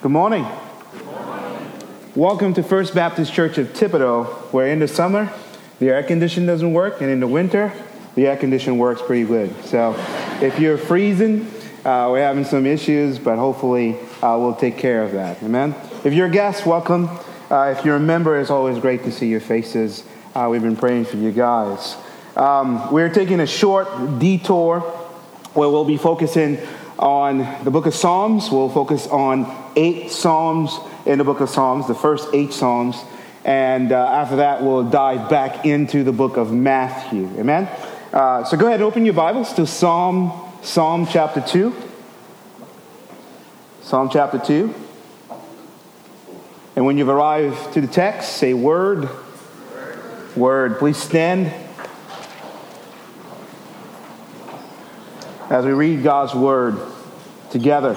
Good morning. Welcome to First Baptist Church of Thibodaux, where in the summer, the air conditioning doesn't work, and in the winter, the air conditioning works pretty good. So if you're freezing, we're having some issues, but hopefully we'll take care of that. Amen? If you're a guest, welcome. If you're a member, it's always great to see your faces. We've been praying for you guys. We're taking a short detour where we'll be focusing on the book of Psalms. We'll focus on 8 Psalms in the book of Psalms, the first 8 Psalms. And after that, we'll dive back into the book of Matthew. Amen? So go ahead and open your Bibles to Psalm chapter 2. Psalm chapter 2. And when you've arrived to the text, say word. Word. Please stand as we read God's word together.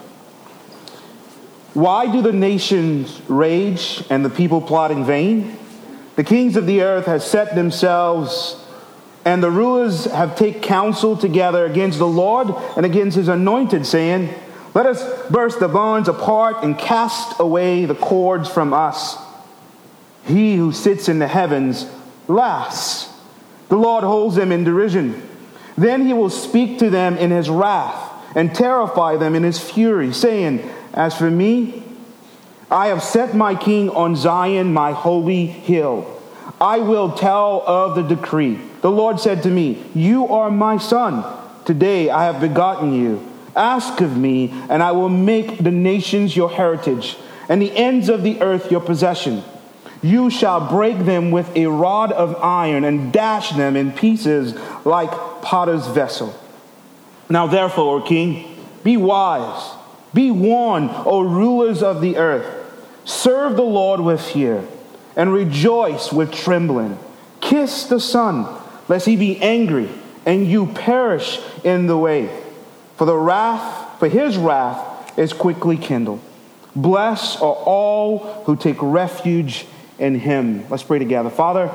Why do the nations rage and the people plot in vain? The kings of the earth have set themselves, and the rulers have taken counsel together against the Lord and against his anointed, saying, let us burst the bonds apart and cast away the cords from us. He who sits in the heavens laughs. The Lord holds them in derision. Then he will speak to them in his wrath and terrify them in his fury, saying, as for me, I have set my king on Zion, my holy hill. I will tell of the decree. The Lord said to me, you are my son. Today I have begotten you. Ask of me, and I will make the nations your heritage, and the ends of the earth your possession. You shall break them with a rod of iron and dash them in pieces like potter's vessel. Now therefore, O king, be wise, be warned, O rulers of the earth. Serve the Lord with fear and rejoice with trembling. Kiss the Son, lest he be angry and you perish in the way. For his wrath is quickly kindled. Blessed are all who take refuge in him. Let's pray together. Father,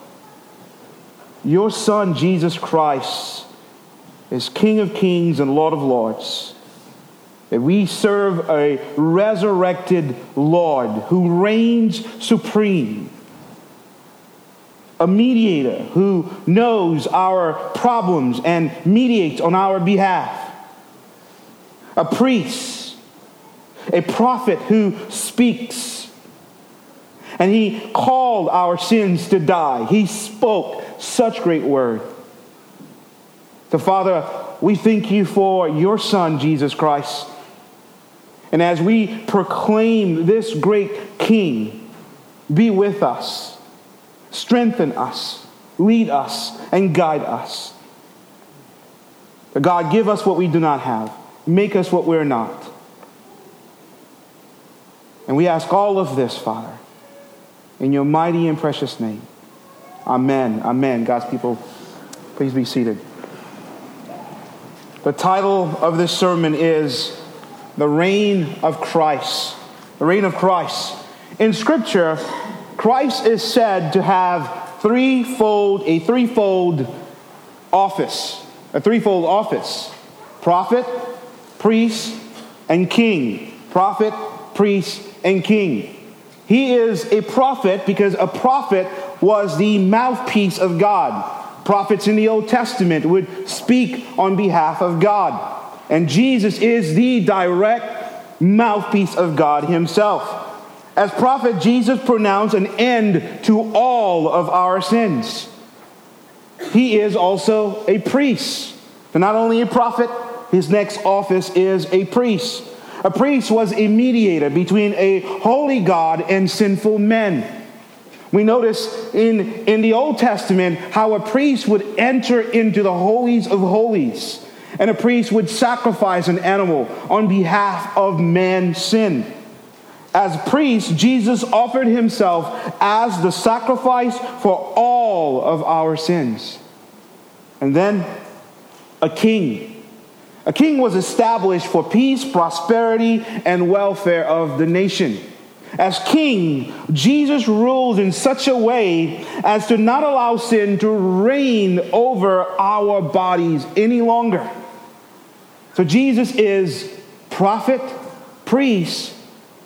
your Son, Jesus Christ, is King of kings and Lord of lords. That we serve a resurrected Lord who reigns supreme. A mediator who knows our problems and mediates on our behalf. A priest, a prophet who speaks. And he called our sins to die. He spoke such great word. So Father, we thank you for your Son, Jesus Christ. And as we proclaim this great King, be with us, strengthen us, lead us, and guide us. God, give us what we do not have. Make us what we're not. And we ask all of this, Father, in your mighty and precious name. Amen. Amen. God's people, please be seated. The title of this sermon is The Reign of Christ. The Reign of Christ. In Scripture, Christ is said to have a threefold office. Prophet, priest, and king. Prophet, priest, and king. He is a prophet because a prophet was the mouthpiece of God. Prophets in the Old Testament would speak on behalf of God. And Jesus is the direct mouthpiece of God himself. As prophet, Jesus pronounced an end to all of our sins. He is also a priest. But not only a prophet, his next office is a priest. A priest was a mediator between a holy God and sinful men. We notice in the Old Testament how a priest would enter into the holies of holies. And a priest would sacrifice an animal on behalf of man's sin. As priest, Jesus offered himself as the sacrifice for all of our sins. And then a king. A king was established for peace, prosperity, and welfare of the nation. As king, Jesus rules in such a way as to not allow sin to reign over our bodies any longer. So Jesus is prophet, priest,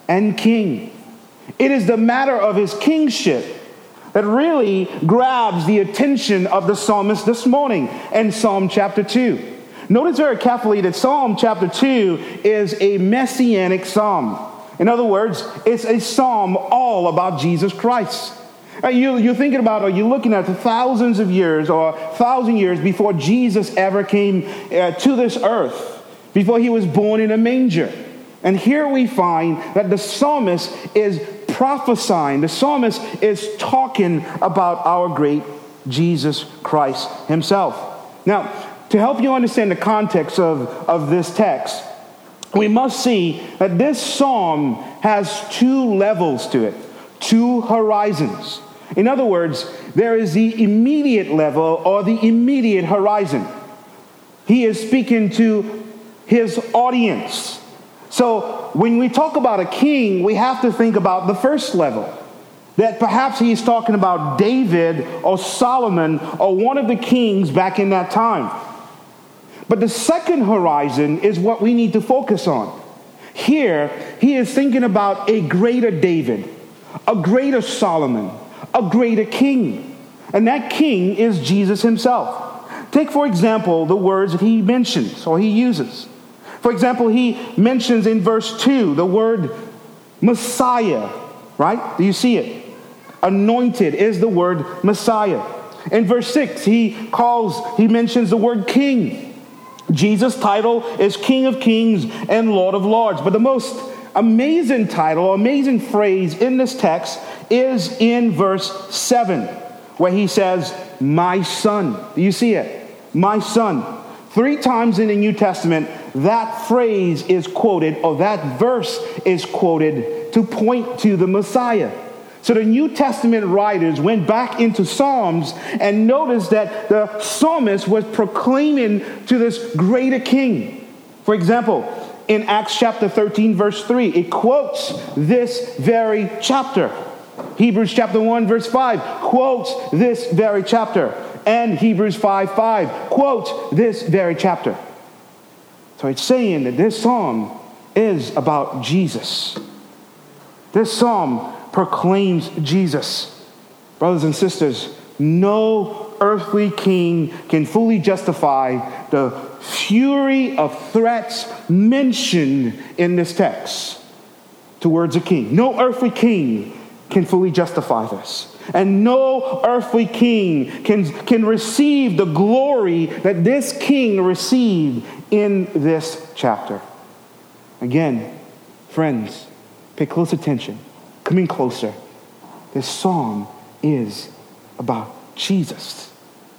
and king. It is the matter of his kingship that really grabs the attention of the psalmist this morning in Psalm chapter 2. Notice very carefully that Psalm chapter 2 is a messianic psalm. In other words, it's a psalm all about Jesus Christ. You're thinking about, or you're looking at the thousands of years or 1,000 years before Jesus ever came to this earth, before he was born in a manger. And here we find that the psalmist is prophesying. The psalmist is talking about our great Jesus Christ himself. Now, to help you understand the context of this text, we must see that this psalm has two levels to it, two horizons. In other words, there is the immediate level or the immediate horizon. He is speaking to his audience. So when we talk about a king, we have to think about the first level. That perhaps he's talking about David or Solomon or one of the kings back in that time. But the second horizon is what we need to focus on. Here, he is thinking about a greater David, a greater Solomon, a greater king. And that king is Jesus himself. Take, for example, the words that he mentions or he uses. For example, he mentions in verse 2 the word Messiah, right? Do you see it? Anointed is the word Messiah. In verse 6, he mentions the word king. Jesus' title is King of Kings and Lord of Lords. But the most amazing title, amazing phrase in this text is in verse 7, where he says, my son. Do you see it? My son. 3 times in the New Testament, that phrase is quoted, or that verse is quoted to point to the Messiah. So the New Testament writers went back into Psalms and noticed that the psalmist was proclaiming to this greater king. For example, in Acts chapter 13, verse 3, it quotes this very chapter. Hebrews chapter 1, verse 5 quotes this very chapter. And Hebrews 5:5 quotes this very chapter. So it's saying that this psalm is about Jesus. This psalm proclaims Jesus. Brothers and sisters, no earthly king can fully justify the fury of threats mentioned in this text towards a king. No earthly king can fully justify this. And no earthly king can receive the glory that this king received in this chapter. Again, friends, pay close attention. Coming closer. This psalm is about Jesus.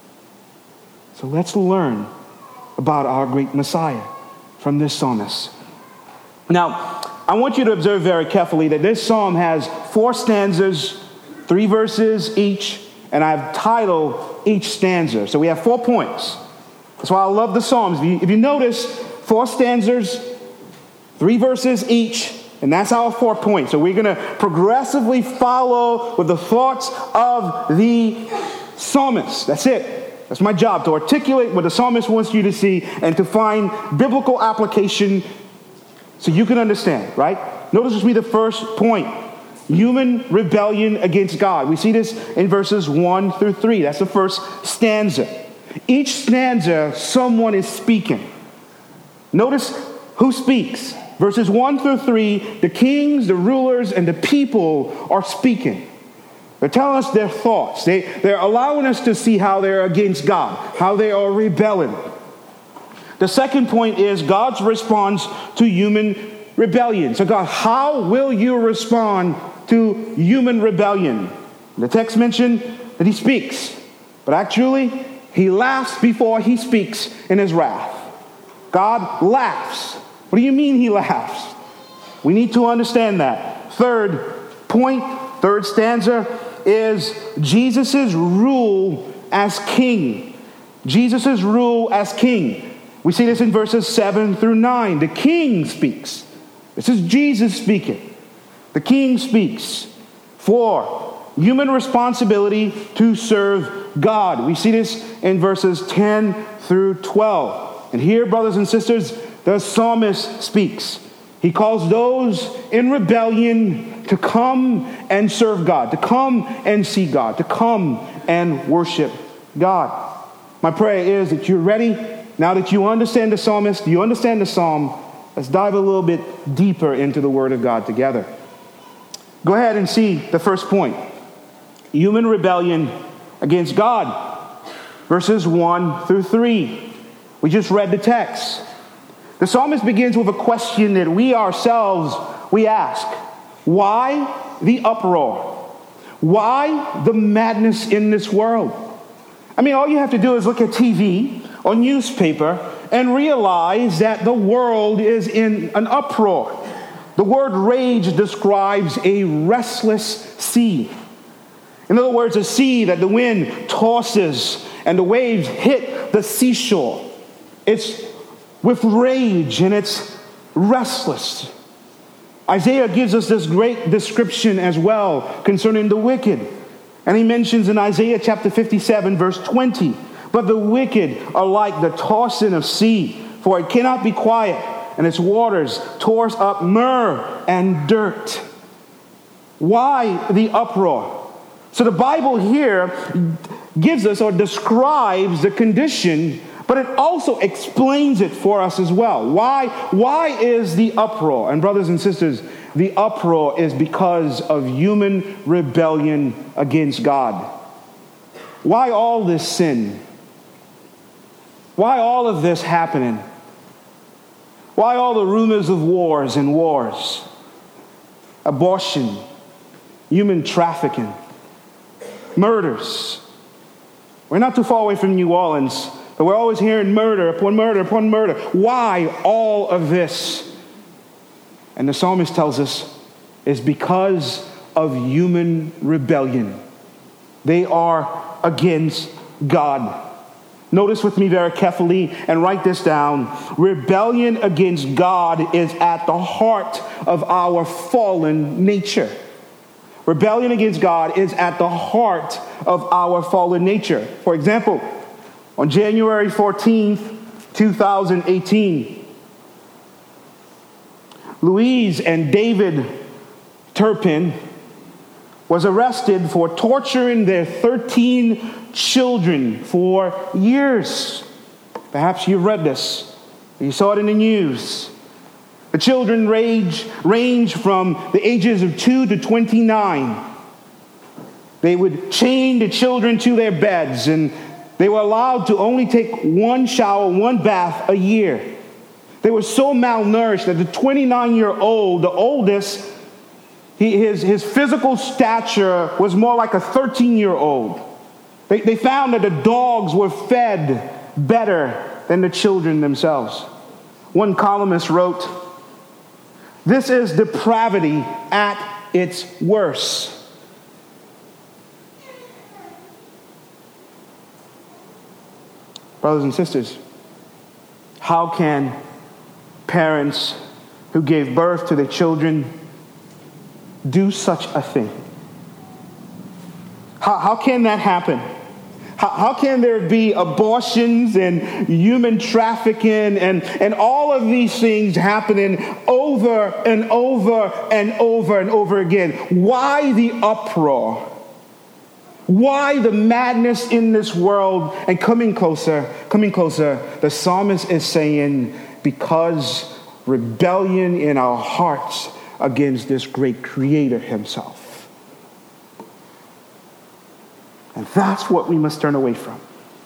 So let's learn about our great Messiah from this psalmist. Now, I want you to observe very carefully that this psalm has 4 stanzas, 3 verses each, and I've titled each stanza. So we have 4 points. That's why I love the Psalms. If you notice, 4 stanzas, 3 verses each, and that's our 4 points. So we're going to progressively follow with the thoughts of the psalmist. That's it. That's my job, to articulate what the psalmist wants you to see and to find biblical application so you can understand, right? Notice with me the first point. Human rebellion against God. We see this in verses 1 through 3. That's the first stanza. Each stanza, someone is speaking. Notice who speaks. Verses 1 through 3, the kings, the rulers, and the people are speaking. They're telling us their thoughts. They're allowing us to see how they're against God, how they are rebelling. The second point is God's response to human rebellion. So God, how will you respond to human rebellion? The text mentioned that he speaks, but actually he laughs before he speaks in his wrath. God laughs. What do you mean he laughs? We need to understand that. Third point, third stanza is Jesus' rule as king. Jesus' rule as king. We see this in verses 7 through 9. The king speaks. This is Jesus speaking. The king speaks. 4, human responsibility to serve God. We see this in verses 10 through 12. And here, brothers and sisters, the psalmist speaks. He calls those in rebellion to come and serve God, to come and see God, to come and worship God. My prayer is that you're ready. Now that you understand the psalmist, you understand the psalm, let's dive a little bit deeper into the Word of God together. Go ahead and see the first point. Human rebellion against God. Verses 1 through 3. We just read the text. The psalmist begins with a question that we ourselves, we ask. Why the uproar? Why the madness in this world? I mean, all you have to do is look at TV or newspaper and realize that the world is in an uproar. The word rage describes a restless sea. In other words, a sea that the wind tosses and the waves hit the seashore. It's with rage and it's restless. Isaiah gives us this great description as well concerning the wicked. And he mentions in Isaiah chapter 57, verse 20, "But the wicked are like the tossing of sea, for it cannot be quiet, and its waters toss up myrrh and dirt." Why the uproar? So the Bible here gives us or describes the condition, but it also explains it for us as well. Why is the uproar? And brothers and sisters, the uproar is because of human rebellion against God. Why all this sin? Why all of this happening? Why all the rumors of wars and wars? Abortion, human trafficking, murders. We're not too far away from New Orleans, but we're always hearing murder upon murder upon murder. Why all of this? And the psalmist tells us it's because of human rebellion. They are against God. Notice with me very carefully and write this down. Rebellion against God is at the heart of our fallen nature. Rebellion against God is at the heart of our fallen nature. For example, on January 14th, 2018, Louise and David Turpin was arrested for torturing their 13 children for years. Perhaps you read this. You saw it in the news. The children range from the ages of 2 to 29. They would chain the children to their beds, and they were allowed to only take one shower, one bath a year. They were so malnourished that the 29-year-old, the oldest, his physical stature was more like a 13-year-old. They found that the dogs were fed better than the children themselves. One columnist wrote, "This is depravity at its worst." Brothers and sisters, how can parents who gave birth to their children do such a thing? How can that happen? How can there be abortions and human trafficking and all of these things happening over and over and over and over again? Why the uproar? Why the madness in this world? And coming closer, the psalmist is saying, because rebellion in our hearts against this great creator himself. And that's what we must turn away from.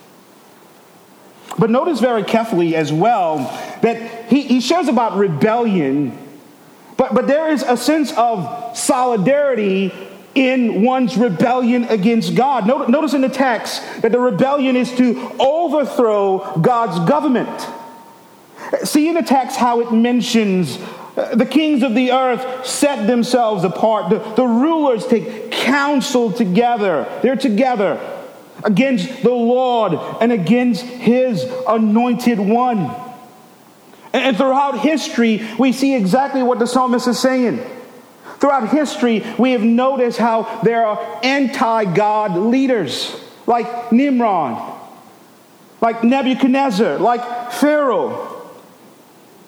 But notice very carefully as well that he shares about rebellion, but there is a sense of solidarity in one's rebellion against God. Notice in the text that the rebellion is to overthrow God's government. See in the text how it mentions the kings of the earth set themselves apart. The rulers take counsel together. They're together against the Lord and against his anointed one. And throughout history, we see exactly what the psalmist is saying. Throughout history, we have noticed how there are anti-God leaders like Nimrod, like Nebuchadnezzar, like Pharaoh.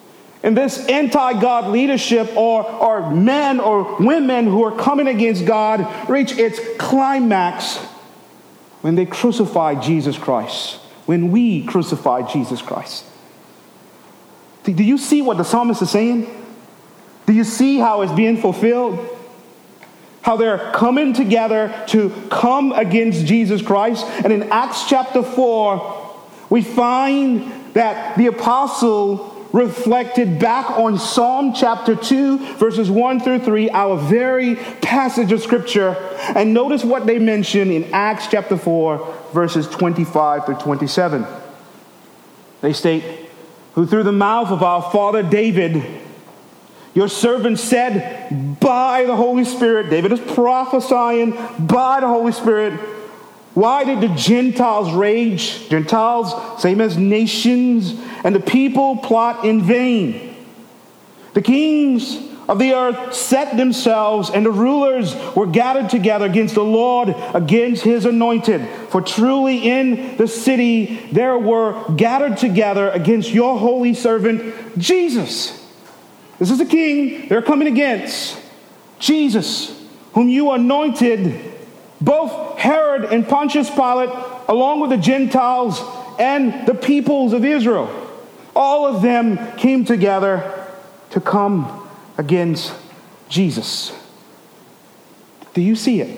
And this anti-God leadership or men or women who are coming against God reach its climax when they crucify Jesus Christ, when we crucify Jesus Christ. Do you see what the psalmist is saying? Do you see how it's being fulfilled? How they're coming together to come against Jesus Christ. And in Acts chapter 4, we find that the apostle reflected back on Psalm chapter 2, verses 1 through 3, our very passage of Scripture. And notice what they mention in Acts chapter 4, verses 25 through 27. They state, "Who through the mouth of our father David, your servant said by the Holy Spirit," David is prophesying by the Holy Spirit, "Why did the Gentiles rage?" Gentiles, same as nations, "and the people plot in vain. The kings of the earth set themselves, and the rulers were gathered together against the Lord, against his anointed. For truly in the city there were gathered together against your holy servant Jesus." This is the king they're coming against. Jesus, whom you anointed, both Herod and Pontius Pilate, along with the Gentiles and the peoples of Israel. All of them came together to come against Jesus. Do you see it?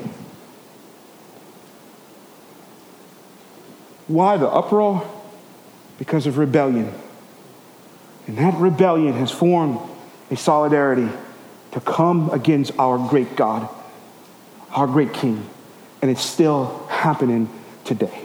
Why the uproar? Because of rebellion. And that rebellion has formed a solidarity to come against our great God, our great King. And it's still happening today.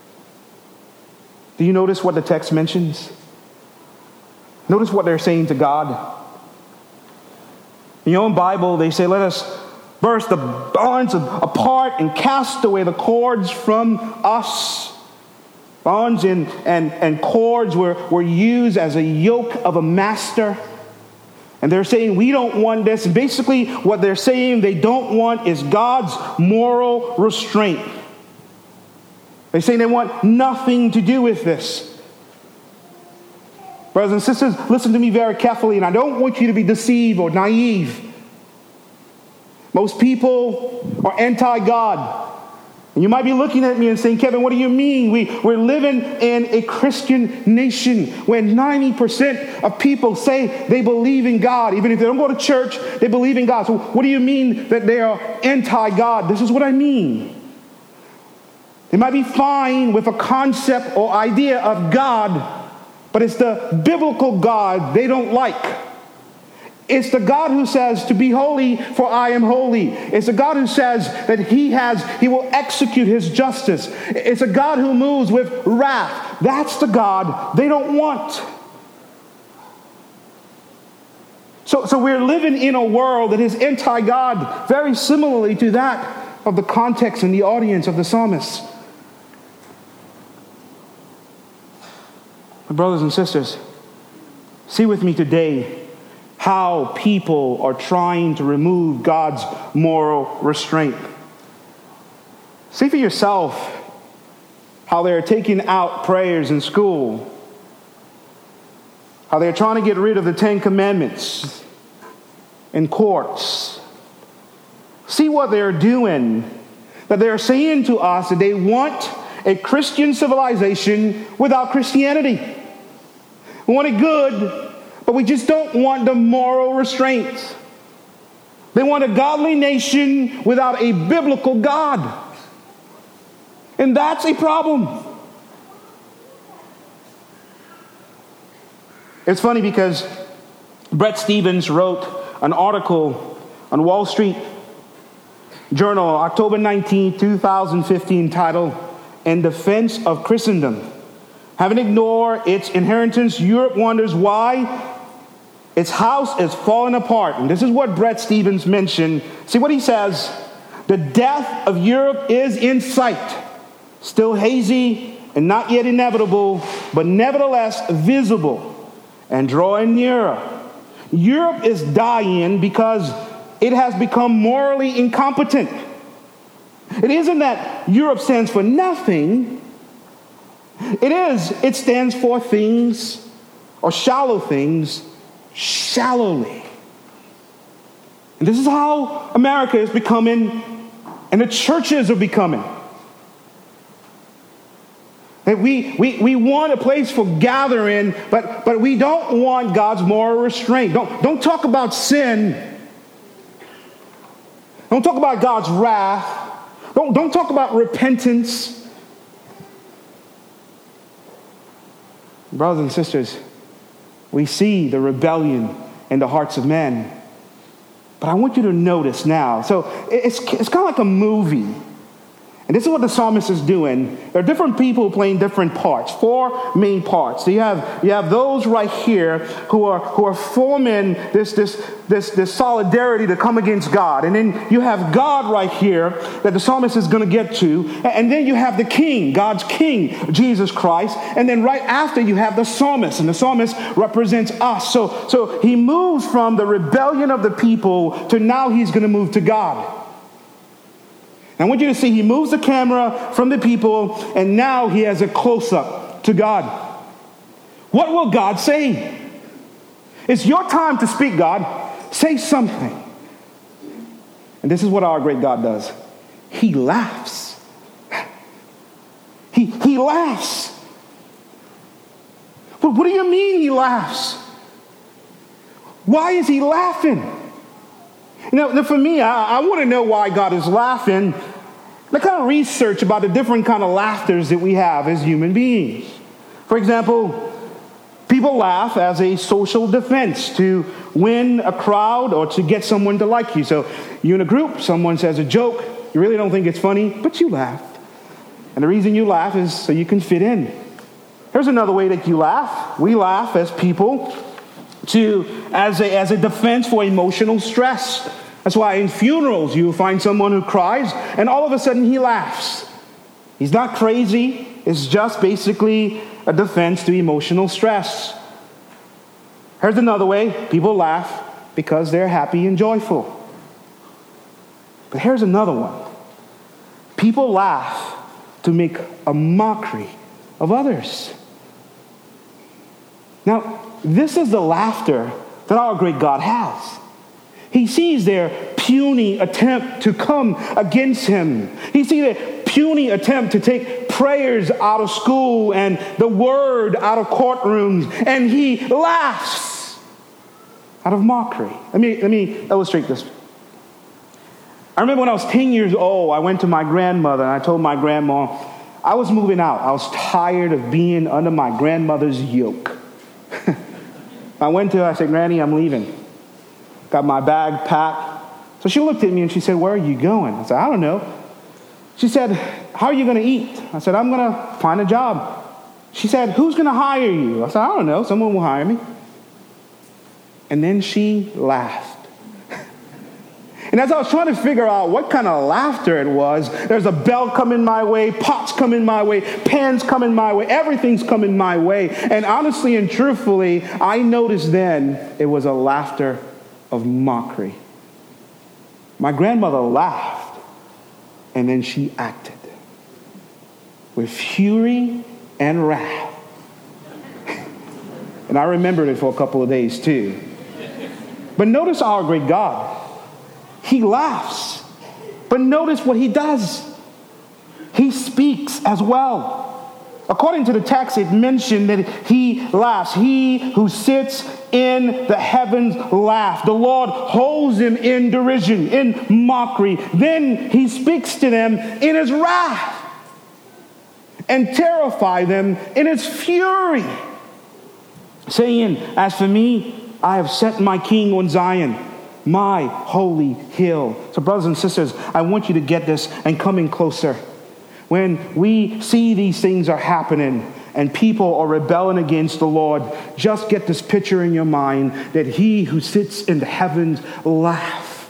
Do you notice what the text mentions? Notice what they're saying to God. In your own Bible, they say, "Let us burst the bonds apart and cast away the cords from us." Bonds and cords were used as a yoke of a master. And they're saying, we don't want this. And basically what they're saying they don't want is God's moral restraint. They're saying they want nothing to do with this. Brothers and sisters, listen to me very carefully, and I don't want you to be deceived or naive. Most people are anti-God. And you might be looking at me and saying, "Kevin, what do you mean? We're living in a Christian nation when 90% of people say they believe in God. Even if they don't go to church, they believe in God. So what do you mean that they are anti-God?" This is what I mean. They might be fine with a concept or idea of God, but it's the biblical God they don't like. It's the God who says to be holy, for I am holy. It's the God who says that he will execute his justice. It's a God who moves with wrath. That's the God they don't want. So we're living in a world that is anti-God, very similarly to that of the context and the audience of the psalmist. My brothers and sisters, see with me today how people are trying to remove God's moral restraint. See for yourself how they're taking out prayers in school, how they're trying to get rid of the 10 Commandments in courts. See what they're doing, that they're saying to us that they want a Christian civilization without Christianity. We want it good, but we just don't want the moral restraints. They want a godly nation without a biblical God. And that's a problem. It's funny because Bret Stephens wrote an article on Wall Street Journal, October 19, 2015, titled, "In Defense of Christendom. Having ignored its inheritance, Europe wonders why its house is falling apart." And this is what Bret Stephens mentioned. See what he says? "The death of Europe is in sight, still hazy and not yet inevitable, but nevertheless visible and drawing nearer. Europe is dying because it has become morally incompetent. It isn't that Europe stands for nothing. It stands for things, or shallow things, shallowly. And this is how America is becoming, and the churches are becoming. That we want a place for gathering, but we don't want God's moral restraint. Don't talk about sin. Don't talk about God's wrath. Don't talk about repentance. Brothers and sisters, we see the rebellion in the hearts of men. But I want you to notice now. So it's kind of like a movie. And this is what the psalmist is doing. There are different people playing different parts, 4 main parts. So you have those right here who are forming this solidarity to come against God. And then you have God right here that the psalmist is going to get to. And then you have the king, God's king, Jesus Christ. And then right after you have the psalmist. And the psalmist represents us. So he moves from the rebellion of the people to now he's going to move to God. I want you to see he moves the camera from the people, and now he has a close-up to God. What will God say? It's your time to speak, God. Say something. And this is what our great God does. He laughs. He laughs. But what do you mean he laughs? Why is he laughing? Now, for me, I want to know why God is laughing. I kind of research about the different kind of laughters that we have as human beings. For example, people laugh as a social defense to win a crowd or to get someone to like you. So you're in a group, someone says a joke, you really don't think it's funny, but you laugh. And the reason you laugh is so you can fit in. Here's another way that you laugh. We laugh as people as a defense for emotional stress. That's why in funerals you find someone who cries and all of a sudden he laughs. He's not crazy. It's just basically a defense to emotional stress. Here's another way. People laugh because they're happy and joyful. But here's another one. People laugh to make a mockery of others. Now, this is the laughter that our great God has. He sees their puny attempt to come against him. He sees their puny attempt to take prayers out of school and the word out of courtrooms, and he laughs out of mockery. Let me illustrate this. I remember when I was 10 years old, I went to my grandmother and I told my grandma I was moving out. I was tired of being under my grandmother's yoke. I went to her, I said, Granny, I'm leaving. Got my bag packed. So she looked at me and she said, where are you going? I said, I don't know. She said, how are you going to eat? I said, I'm going to find a job. She said, who's going to hire you? I said, I don't know. Someone will hire me. And then she laughed. And as I was trying to figure out what kind of laughter it was, there's a bell coming my way, pots coming my way, pans coming my way, everything's coming my way. And honestly and truthfully, I noticed then it was a laughter of mockery. My grandmother laughed, and then she acted with fury and wrath. And I remembered it for a couple of days too. But notice our great God. He laughs. But notice what he does. He speaks as well. According to the text, it mentioned that he laughs. He who sits in the heavens laughs. The Lord holds him in derision, in mockery. Then he speaks to them in his wrath and terrify them in his fury, saying, as for me, I have set my king on Zion, my holy hill. So brothers and sisters, I want you to get this and come in closer. When we see these things are happening and people are rebelling against the Lord, just get this picture in your mind that he who sits in the heavens laughs.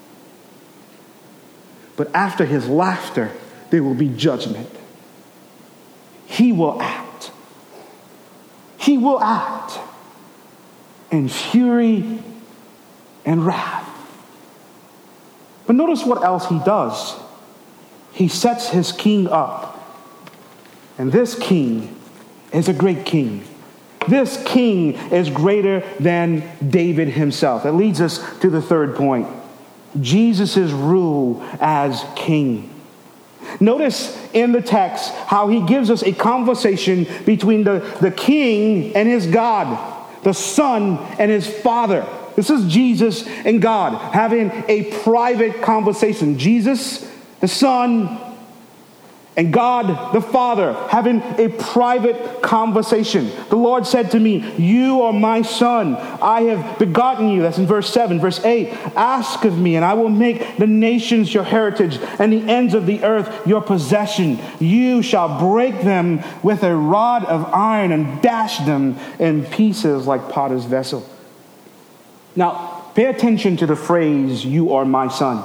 But after his laughter, there will be judgment. He will act. He will act in fury and wrath. But notice what else he does. He sets his king up. And this king is a great king. this king is greater than David himself. That leads us to the third point: Jesus' rule as king. Notice in the text how he gives us a conversation between the king and his God, the Son and his Father. This is Jesus and God having a private conversation. Jesus, the Son, and God, the Father, having a private conversation. The Lord said to me, "You are my Son. I have begotten you." That's in verse 7. Verse 8, "Ask of me, and I will make the nations your heritage, and the ends of the earth your possession. You shall break them with a rod of iron and dash them in pieces like potter's vessel." Now, pay attention to the phrase, "You are my Son."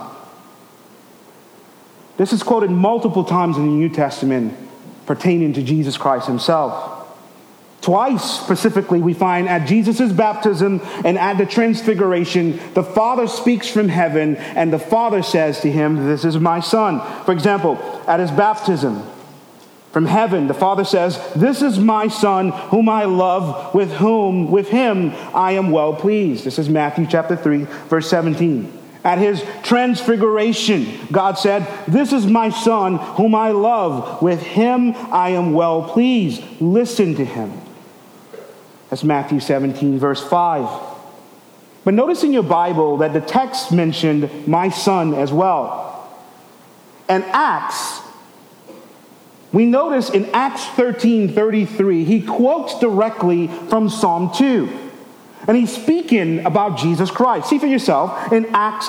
This is quoted multiple times in the New Testament pertaining to Jesus Christ himself. Twice specifically we find at Jesus' baptism and at the transfiguration, the Father speaks from heaven and the Father says to him, "This is my Son." For example, at his baptism, from heaven, the Father says, "This is my Son whom I love, with him I am well pleased." This is Matthew chapter 3, verse 17. At his transfiguration, God said, "This is my Son whom I love. With him I am well pleased. Listen to him." That's Matthew 17, verse 5. But notice in your Bible that the text mentioned "my Son" as well. And Acts, we notice in Acts 13:33, he quotes directly from Psalm 2. And he's speaking about Jesus Christ. See for yourself in Acts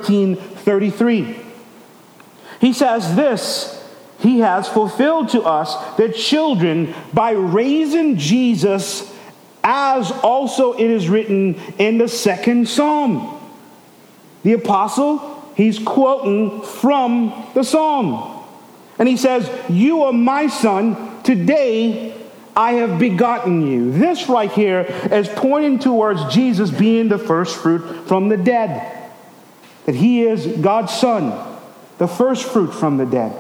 13:33. He says this: "He has fulfilled to us, their children, by raising Jesus, as also it is written in the second Psalm." The apostle, he's quoting from the Psalm. And he says, "You are my Son, today I have begotten you." This right here is pointing towards Jesus being the first fruit from the dead. That he is God's Son, the first fruit from the dead.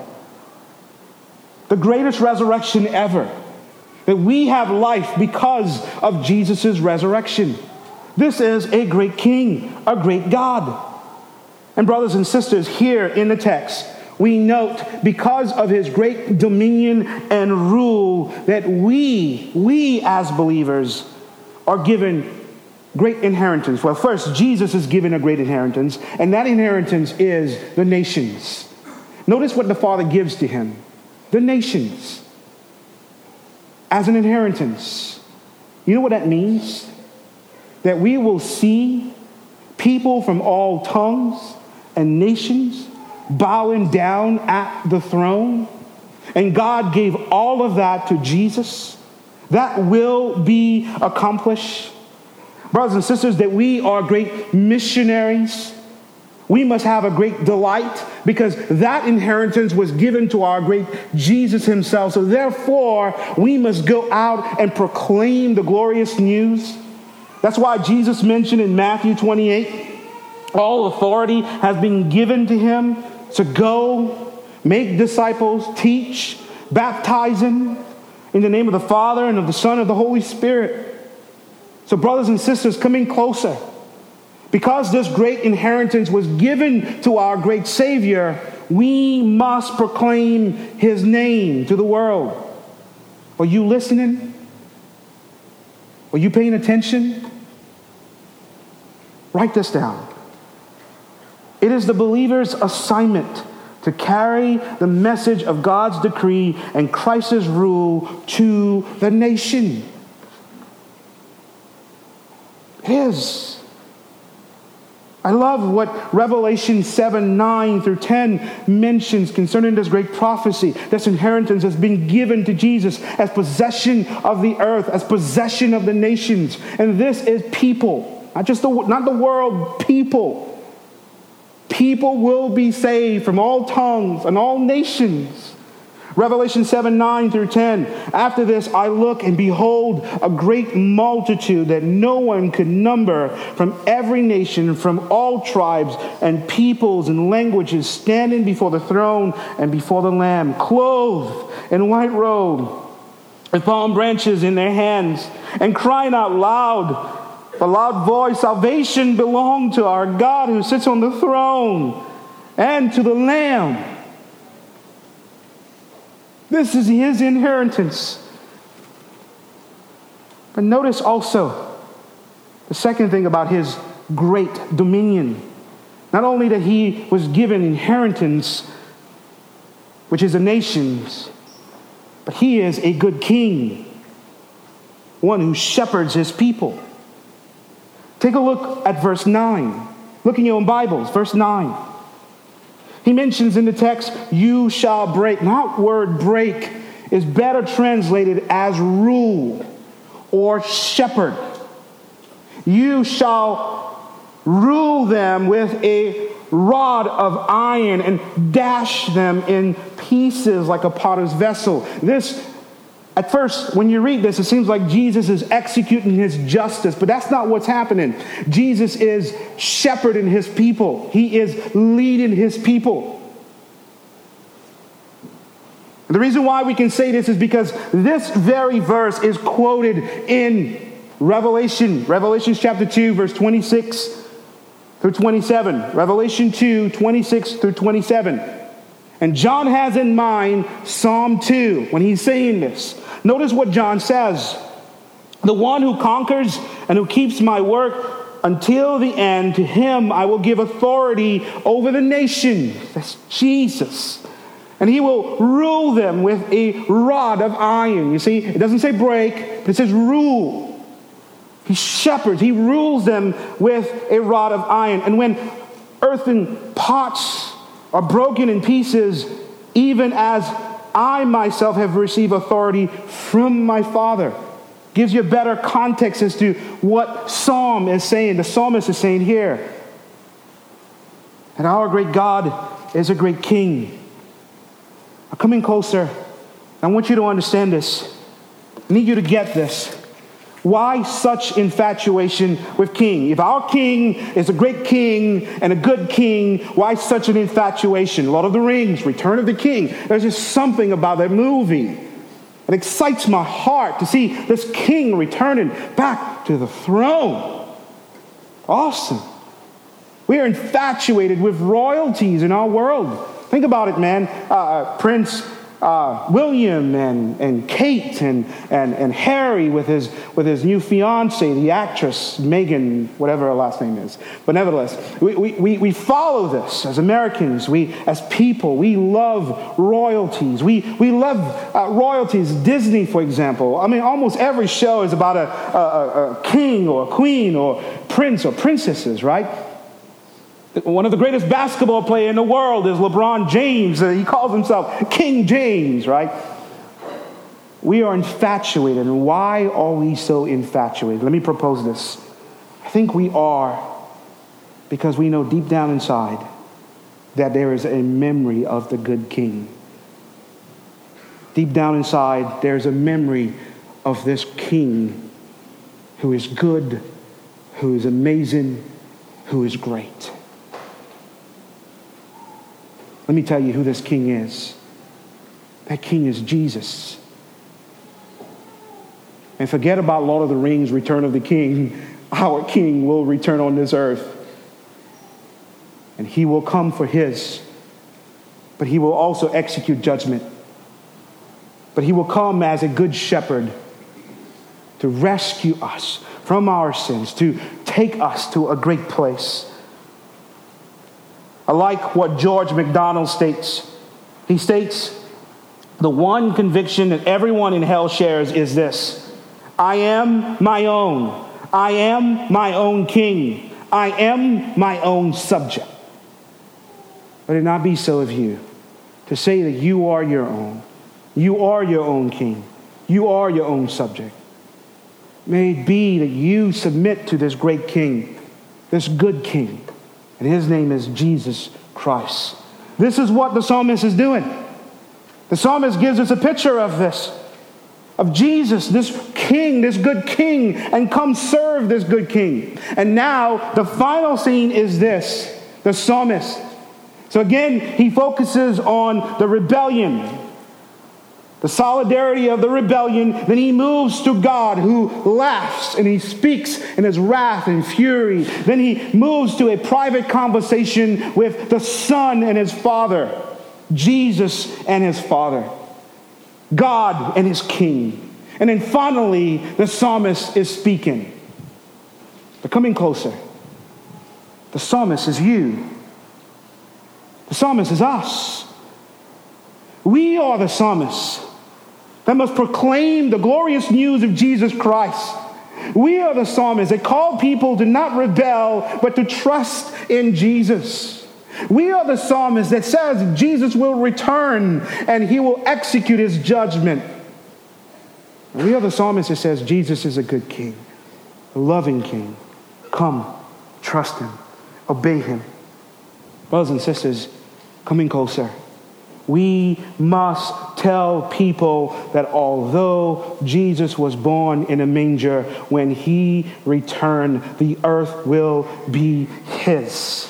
The greatest resurrection ever. That we have life because of Jesus' resurrection. This is a great King, a great God. And brothers and sisters, here in the text, we note, because of his great dominion and rule, that we as believers are given great inheritance. Well, first, Jesus is given a great inheritance, and that inheritance is the nations. Notice what the Father gives to him: the nations as an inheritance. You know what that means? That we will see people from all tongues and nations bowing down at the throne. And God gave all of that to Jesus. That will be accomplished. Brothers and sisters, that we are great missionaries. We must have a great delight because that inheritance was given to our great Jesus himself. So therefore, we must go out and proclaim the glorious news. That's why Jesus mentioned in Matthew 28, all authority has been given to him to go, make disciples, teach, baptizing in the name of the Father and of the Son and of the Holy Spirit. So brothers and sisters, coming closer, because this great inheritance was given to our great Savior, we must proclaim his name to the world. Are you listening? Are you paying attention? Write this down. It is the believer's assignment to carry the message of God's decree and Christ's rule to the nation. It is. I love what Revelation 7:9 through 10 mentions concerning this great prophecy. This inheritance has been given to Jesus as possession of the earth, as possession of the nations. And this is people, not the world, people. People will be saved from all tongues and all nations. Revelation 7:9 through 10. After this, I look and behold a great multitude that no one could number, from every nation, from all tribes and peoples and languages, standing before the throne and before the Lamb, clothed in white robe with palm branches in their hands, and crying out loud, a loud voice, salvation belongs to our God who sits on the throne and to the Lamb. This is his inheritance. But notice also the second thing about his great dominion. Not only that he was given inheritance, which is the nations, but he is a good king, one who shepherds his people. Take a look at verse 9. Look in your own Bibles, verse 9. He mentions in the text, you shall break. That word break is better translated as rule or shepherd. You shall rule them with a rod of iron and dash them in pieces like a potter's vessel. This, at first, when you read this, it seems like Jesus is executing his justice, but that's not what's happening. Jesus is shepherding his people. He is leading his people. And the reason why we can say this is because this very verse is quoted in Revelation chapter 2, verse 26 through 27. Revelation 2, 26 through 27. And John has in mind Psalm 2 when he's saying this. Notice what John says. The one who conquers and who keeps my work until the end, to him I will give authority over the nations. That's Jesus. And he will rule them with a rod of iron. You see, it doesn't say break, but it says rule. He shepherds, he rules them with a rod of iron. And when earthen pots are broken in pieces, even as I myself have received authority from my Father. Gives you a better context as to what Psalm is saying. The psalmist is saying here. And our great God is a great king. Now come in closer. I want you to understand this. I need you to get this. Why such infatuation with king? If our king is a great king and a good king, why such an infatuation? Lord of the Rings, Return of the King. There's just something about that movie. It excites my heart to see this king returning back to the throne. Awesome. We are infatuated with royalties in our world. Think about it, man. Prince William and Kate and Harry with his new fiancée, the actress Meghan, whatever her last name is. But nevertheless, we follow this as Americans. We as people, we love royalties. We love royalties. Disney, for example. I mean, almost every show is about a king or a queen or prince or princesses, right? One of the greatest basketball players in the world is LeBron James. He calls himself King James, right? We are infatuated. And why are we so infatuated? Let me propose this. I think we are because we know deep down inside that there is a memory of the good king. Deep down inside, there's a memory of this king who is good, who is amazing, who is great. Let me tell you who this king is. That king is Jesus. And forget about Lord of the Rings, Return of the King. Our king will return on this earth. And he will come for his. But he will also execute judgment. But he will come as a good shepherd to rescue us from our sins, to take us to a great place. I like what George MacDonald states. He states, the one conviction that everyone in hell shares is this: I am my own. I am my own king. I am my own subject. Let it not be so of you to say that you are your own. You are your own king. You are your own subject. May it be that you submit to this great king, this good king. And his name is Jesus Christ. This is what the psalmist is doing. The psalmist gives us a picture of this, of Jesus, this king, this good king, and come serve this good king. And now the final scene is this, the psalmist. So again, he focuses on the rebellion the solidarity of the rebellion. Then he moves to God, who laughs and he speaks in his wrath and fury. Then he moves to a private conversation with the Son and his Father, Jesus and his Father, God and his King. And then finally, the psalmist is speaking. They're coming closer. The psalmist is you. The psalmist is us. We are the psalmists that must proclaim the glorious news of Jesus Christ. We are the psalmists that call people to not rebel, but to trust in Jesus. We are the psalmist that says Jesus will return and he will execute his judgment. We are the psalmist that says Jesus is a good king, a loving king. Come, trust him, obey him. Brothers and sisters, coming closer, we must tell people that although Jesus was born in a manger, when he returned, the earth will be his.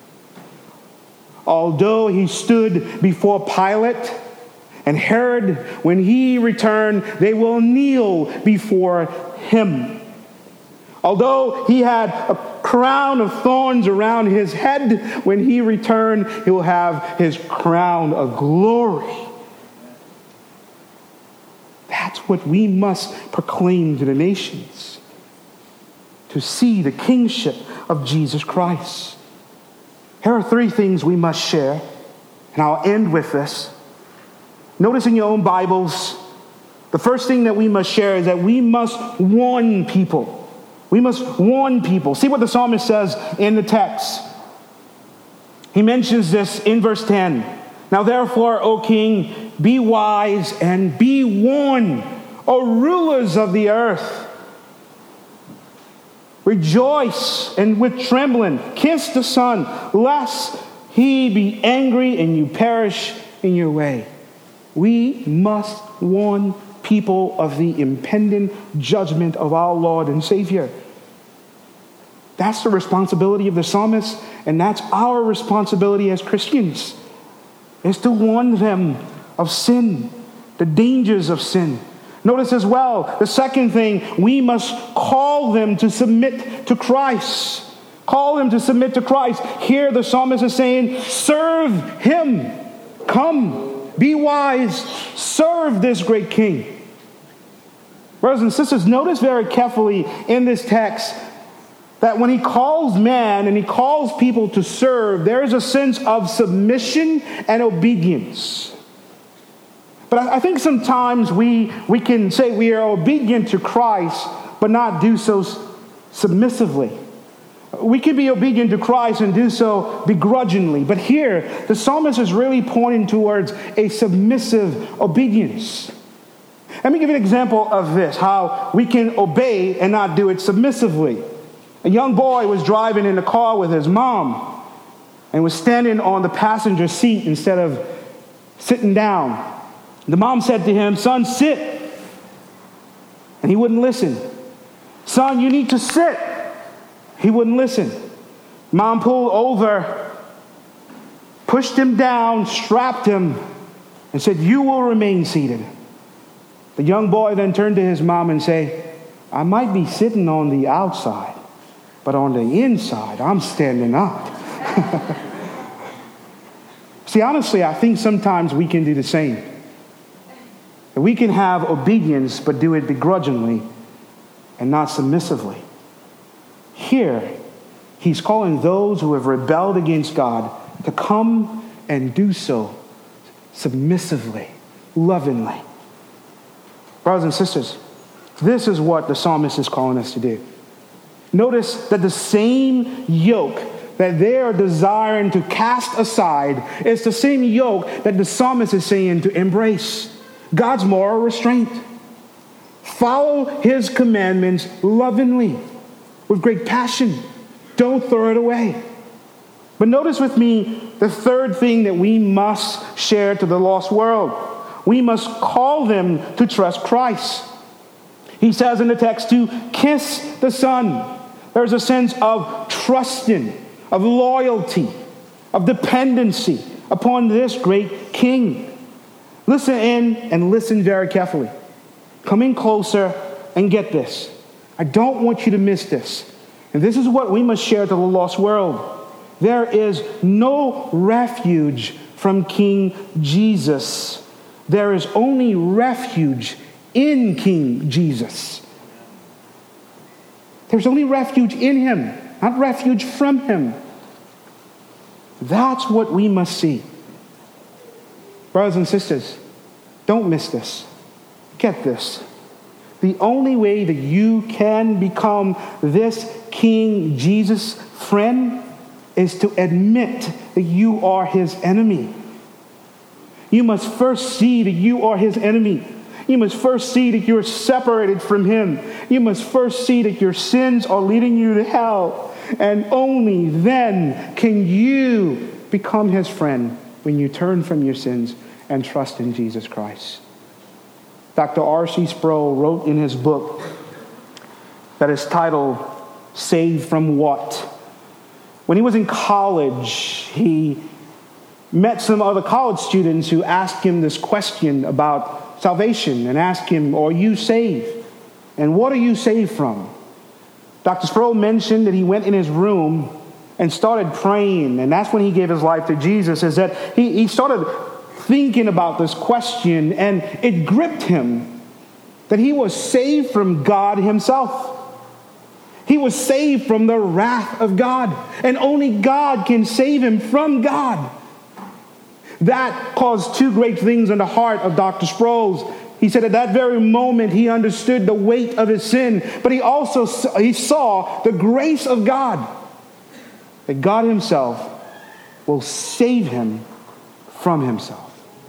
Although he stood before Pilate and Herod, when he returned, they will kneel before him. Although he had a crown of thorns around his head, when he returned, he will have his crown of glory. That's what we must proclaim to the nations, to see the kingship of Jesus Christ. Here are three things we must share, and I'll end with this. Notice in your own Bibles, the first thing that we must share is that we must warn people. We must warn people. See what the psalmist says in the text. He mentions this in verse 10. Now therefore, O king, be wise and be warned, O rulers of the earth. Rejoice and with trembling kiss the Son, lest he be angry and you perish in your way. We must warn people of the impending judgment of our Lord and Savior. That's the responsibility of the psalmist, and that's our responsibility as Christians, is to warn them of sin, the dangers of sin. Notice as well, the second thing, we must call them to submit to Christ. Call them to submit to Christ. Here the psalmist is saying, serve him. Come, be wise, serve this great king. Brothers and sisters, notice very carefully in this text that when he calls man and he calls people to serve, there is a sense of submission and obedience. But I think sometimes we can say we are obedient to Christ, but not do so submissively. We can be obedient to Christ and do so begrudgingly. But here, the psalmist is really pointing towards a submissive obedience. Let me give you an example of this, how we can obey and not do it submissively. A young boy was driving in the car with his mom and was standing on the passenger seat instead of sitting down. The mom said to him, "Son, sit." And he wouldn't listen. "Son, you need to sit." He wouldn't listen. Mom pulled over, pushed him down, strapped him, and said, "You will remain seated." The young boy then turned to his mom and said, "I might be sitting on the outside, but on the inside, I'm standing up." See, honestly, I think sometimes we can do the same. We can have obedience, but do it begrudgingly and not submissively. Here, he's calling those who have rebelled against God to come and do so submissively, lovingly. Brothers and sisters, this is what the psalmist is calling us to do. Notice that the same yoke that they are desiring to cast aside is the same yoke that the psalmist is saying to embrace. God's moral restraint. Follow his commandments lovingly, with great passion. Don't throw it away. But notice with me the third thing that we must share to the lost world. We must call them to trust Christ. He says in the text to kiss the Son. There's a sense of trusting, of loyalty, of dependency upon this great King. Listen in and listen very carefully. Come in closer and get this. I don't want you to miss this. And this is what we must share to the lost world. There is no refuge from King Jesus. There is only refuge in King Jesus. There's only refuge in him, not refuge from him. That's what we must see. Brothers and sisters, don't miss this. Get this. The only way that you can become this King Jesus friend is to admit that you are his enemy. You must first see that you are his enemy. You must first see that you're separated from him. You must first see that your sins are leading you to hell. And only then can you become his friend when you turn from your sins and trust in Jesus Christ. Dr. R.C. Sproul wrote in his book that is titled, Saved from What? When he was in college, he met some other college students who asked him this question about salvation and asked him, are you saved? And what are you saved from? Dr. Sproul mentioned that he went in his room and started praying, and that's when he gave his life to Jesus, is that he started thinking about this question, and it gripped him that he was saved from God himself. He was saved from the wrath of God, and only God can save him from God. That caused two great things in the heart of Dr. Sproul. He said at that very moment he understood the weight of his sin, but he saw the grace of God, that God himself will save him from himself.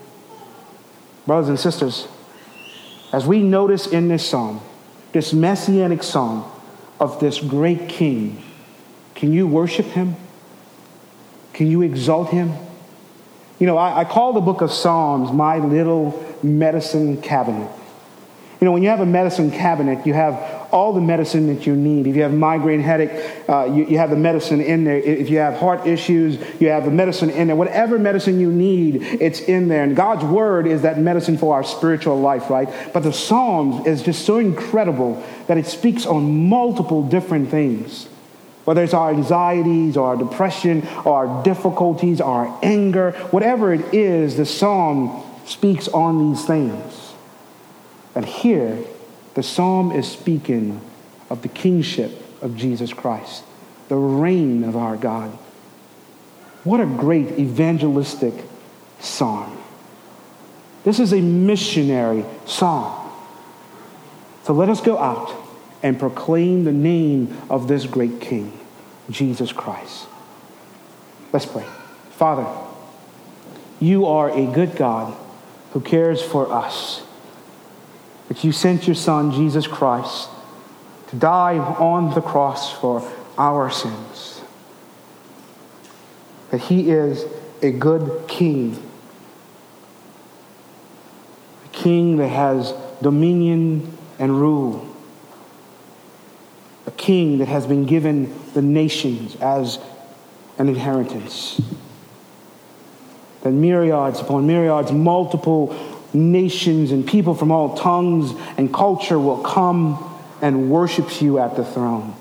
Brothers and sisters, as we notice in this psalm, this messianic psalm of this great king, can you worship him? Can you exalt him? You know, I call the book of Psalms my little medicine cabinet. You know, when you have a medicine cabinet, you have all the medicine that you need. If you have migraine headache, you have the medicine in there. If you have heart issues, you have the medicine in there. Whatever medicine you need, it's in there. And God's word is that medicine for our spiritual life, right? But the Psalms is just so incredible that it speaks on multiple different things. Whether it's our anxieties or our depression or our difficulties, our anger, whatever it is, the Psalm speaks on these things. And here, the Psalm is speaking of the kingship of Jesus Christ, the reign of our God. What a great evangelistic psalm. This is a missionary psalm. So let us go out and proclaim the name of this great King, Jesus Christ. Let's pray. Father, you are a good God who cares for us. That you sent your Son, Jesus Christ, to die on the cross for our sins. That he is a good king. A king that has dominion and rule. A king that has been given the nations as an inheritance. That myriads upon myriads, multiple nations and people from all tongues and culture will come and worship you at the throne.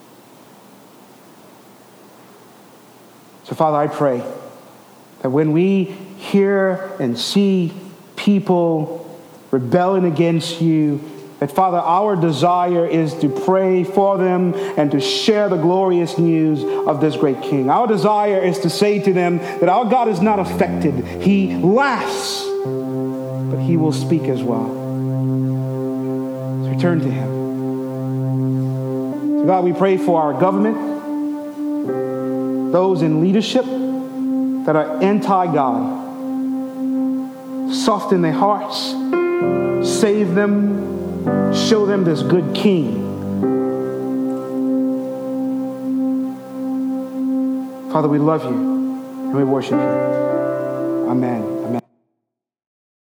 So, Father, I pray that when we hear and see people rebelling against you, that, Father, our desire is to pray for them and to share the glorious news of this great King. Our desire is to say to them that our God is not affected. He laughs, but he will speak as well. So return to him. So God, we pray for our government, those in leadership that are anti-God. Soften their hearts, save them, show them this good King. Father, we love you and we worship you. Amen.